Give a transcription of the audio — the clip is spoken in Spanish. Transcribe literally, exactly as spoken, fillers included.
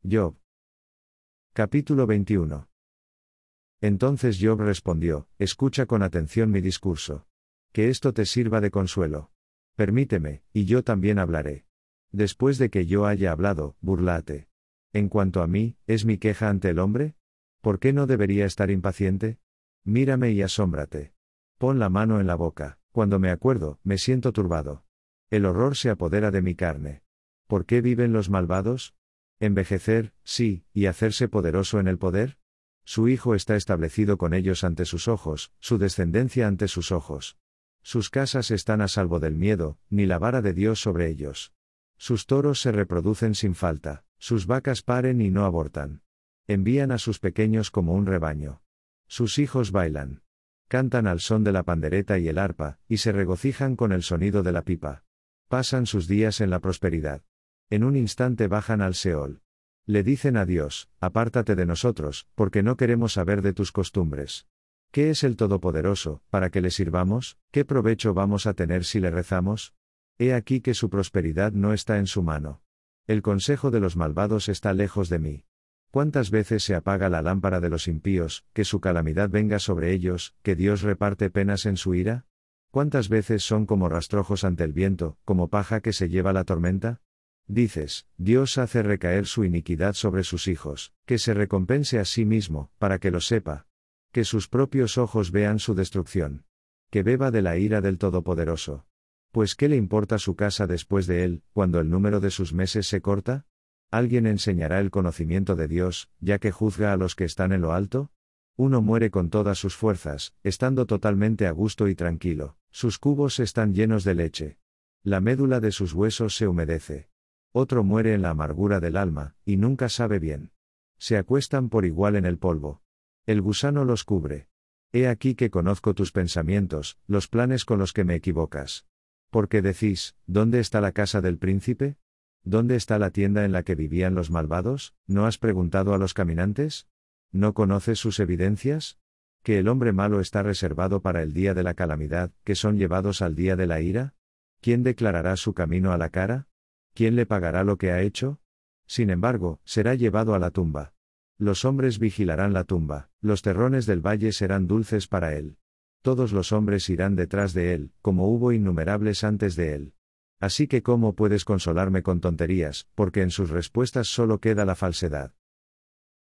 Job. Capítulo veintiuno. Entonces Job respondió: Escucha con atención mi discurso. Que esto te sirva de consuelo. Permíteme, y yo también hablaré. Después de que yo haya hablado, búrlate. En cuanto a mí, ¿es mi queja ante el hombre? ¿Por qué no debería estar impaciente? Mírame y asómbrate. Pon la mano en la boca. Cuando me acuerdo, me siento turbado. El horror se apodera de mi carne. ¿Por qué viven los malvados? Envejecer, sí, y hacerse poderoso en el poder. Su hijo está establecido con ellos ante sus ojos, su descendencia ante sus ojos. Sus casas están a salvo del miedo, ni la vara de Dios sobre ellos. Sus toros se reproducen sin falta, sus vacas paren y no abortan. Envían a sus pequeños como un rebaño. Sus hijos bailan. Cantan al son de la pandereta y el arpa, y se regocijan con el sonido de la pipa. Pasan sus días en la prosperidad. En un instante bajan al Seol. Le dicen a Dios: apártate de nosotros, porque no queremos saber de tus costumbres. ¿Qué es el Todopoderoso, para que le sirvamos? ¿Qué provecho vamos a tener si le rezamos? He aquí que su prosperidad no está en su mano. El consejo de los malvados está lejos de mí. ¿Cuántas veces se apaga la lámpara de los impíos, que su calamidad venga sobre ellos, que Dios reparte penas en su ira? ¿Cuántas veces son como rastrojos ante el viento, como paja que se lleva la tormenta? Dices: Dios hace recaer su iniquidad sobre sus hijos, que se recompense a sí mismo, para que lo sepa. Que sus propios ojos vean su destrucción. Que beba de la ira del Todopoderoso. Pues ¿qué le importa su casa después de él, cuando el número de sus meses se corta? ¿Alguien enseñará el conocimiento de Dios, ya que juzga a los que están en lo alto? Uno muere con todas sus fuerzas, estando totalmente a gusto y tranquilo, sus cubos están llenos de leche. La médula de sus huesos se humedece. Otro muere en la amargura del alma, y nunca sabe bien. Se acuestan por igual en el polvo. El gusano los cubre. He aquí que conozco tus pensamientos, los planes con los que me equivocas. Porque decís: ¿dónde está la casa del príncipe? ¿Dónde está la tienda en la que vivían los malvados? ¿No has preguntado a los caminantes? ¿No conoces sus evidencias? ¿Que el hombre malo está reservado para el día de la calamidad, que son llevados al día de la ira? ¿Quién declarará su camino a la cara? ¿Quién le pagará lo que ha hecho? Sin embargo, será llevado a la tumba. Los hombres vigilarán la tumba, los terrones del valle serán dulces para él. Todos los hombres irán detrás de él, como hubo innumerables antes de él. Así que ¿cómo puedes consolarme con tonterías? Porque en sus respuestas solo queda la falsedad.